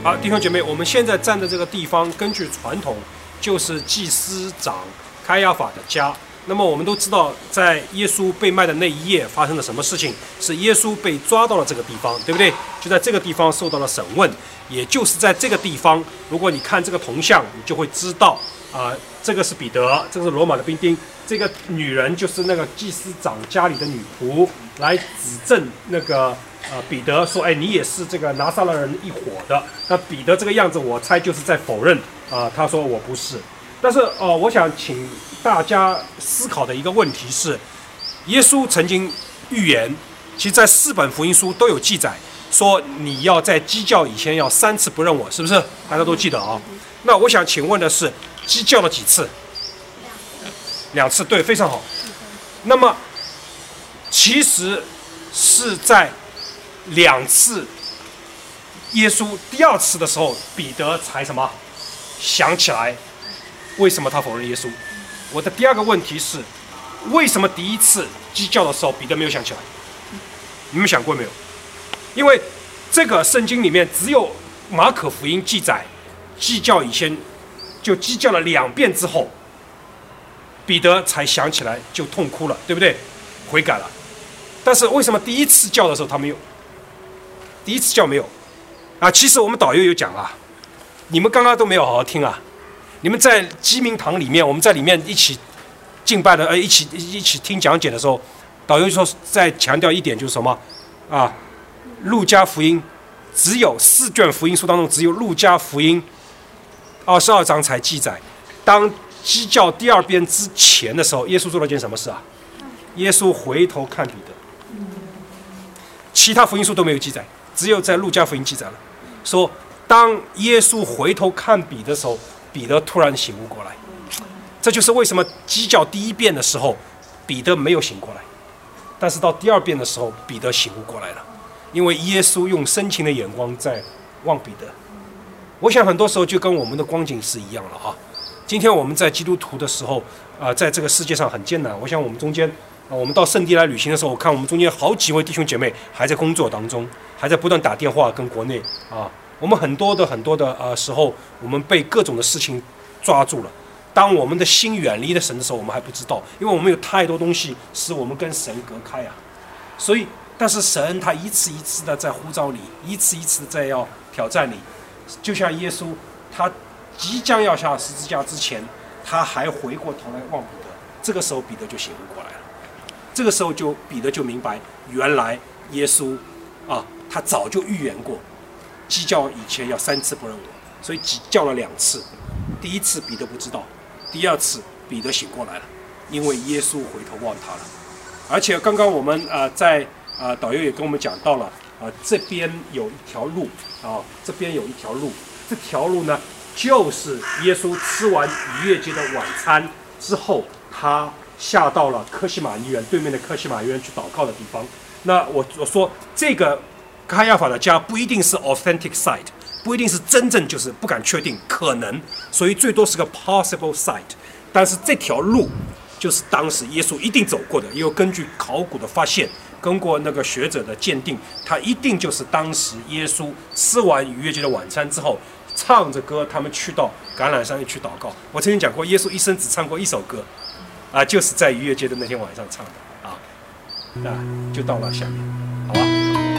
好，弟兄姐妹，我们现在站的这个地方，根据传统，就是祭司长开亚法的家。那么我们都知道，在耶稣被卖的那一夜发生了什么事情？是耶稣被抓到了这个地方，对不对？就在这个地方受到了审问，也就是在这个地方，如果你看这个铜像，你就会知道，这个是彼得，这个是罗马的兵丁，这个女人就是那个祭司长家里的女仆，来指证那个彼得说，哎，你也是这个拿撒勒人一伙的。那彼得这个样子，我猜就是在否认他说我不是。但是我想请大家思考的一个问题是，耶稣曾经预言，其实在4本福音书都有记载，说你要在鸡叫以前要3次不认我，是不是？大家都记得啊？那我想请问的是，鸡叫了几次？2次，对，非常好。那么其实是在2次，耶稣第2次的时候，彼得才什么想起来，为什么他否认耶稣？我的第2个问题是，为什么第1次鸡叫的时候彼得没有想起来？你们想过没有？因为这个圣经里面只有马可福音记载，鸡叫以前就鸡叫了2遍之后，彼得才想起来，就痛哭了，对不对？悔改了。但是为什么第1次叫的时候他没有？第1次叫没有其实我们导游有讲你们刚刚都没有好好听你们在鸡鸣堂里面，我们在里面一起敬拜的，一起听讲解的时候，导游说再强调一点就是什么路加福音只有4卷福音书当中，只有路加福音22章才记载，当鸡叫第2遍之前的时候，耶稣做了件什么事耶稣回头看彼得，其他福音书都没有记载，只有在路加福音记载了，说当耶稣回头看彼得的时候，彼得突然醒悟过来。这就是为什么鸡叫第1遍的时候，彼得没有醒过来，但是到第2遍的时候，彼得醒悟过来了，因为耶稣用深情的眼光在望彼得。我想很多时候就跟我们的光景是一样了今天我们在基督徒的时候在这个世界上很艰难。我想我们中间我们到圣地来旅行的时候，我看我们中间好几位弟兄姐妹还在工作当中，还在不断打电话跟国内我们很多的时候，我们被各种的事情抓住了。当我们的心远离了神的时候，我们还不知道，因为我们有太多东西使我们跟神隔开所以，但是神他一次一次的在呼召你，一次一次的在要挑战你。就像耶稣，他即将要下十字架之前，他还回过头来望彼得，这个时候彼得就醒悟过来了。这个时候彼得就明白，原来耶稣他早就预言过，鸡叫以前要3次不认我，所以鸡叫了2次。第1次彼得不知道，第2次彼得醒过来了，因为耶稣回头望他了。而且刚刚我们在导游也跟我们讲到了这边有一条路这边有一条路，这条路呢就是耶稣吃完逾越节的晚餐之后，他下到了科西玛医院对面的科西玛医院去祷告的地方。那我说这个开亚法的家不一定是 authentic site， 不一定是真正就是不敢确定，可能，所以最多是个 possible site。但是这条路就是当时耶稣一定走过的，因为根据考古的发现，经过那个学者的鉴定，他一定就是当时耶稣吃完逾越节的晚餐之后，唱着歌，他们去到橄榄山去祷告。我曾经讲过，耶稣一生只唱过1首歌，就是在逾越节的那天晚上唱的那就到了下面，好吧。